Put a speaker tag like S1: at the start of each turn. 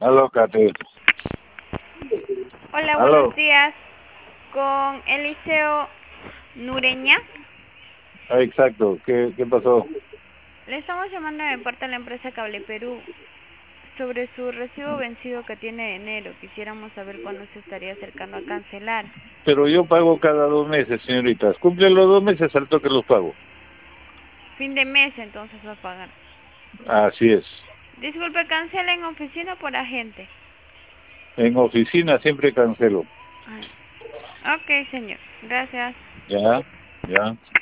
S1: Aló, Kate.
S2: Hola,
S1: Aló.
S2: buenos días. Con Eliseo Nureña.
S1: Exacto. ¿Qué pasó?
S2: Le estamos llamando de parte de la empresa Cable Perú sobre su recibo vencido que tiene de enero. Quisiéramos saber cuándo se estaría acercando a cancelar.
S1: Pero yo pago cada 2 meses, señoritas. Cumplen los 2 meses, al toque los pago.
S2: Fin de mes entonces va a pagar.
S1: Así es.
S2: Disculpe, ¿cancela en oficina o por agente?
S1: En oficina siempre cancelo.
S2: Ok, señor. Gracias.
S1: Ya, ya.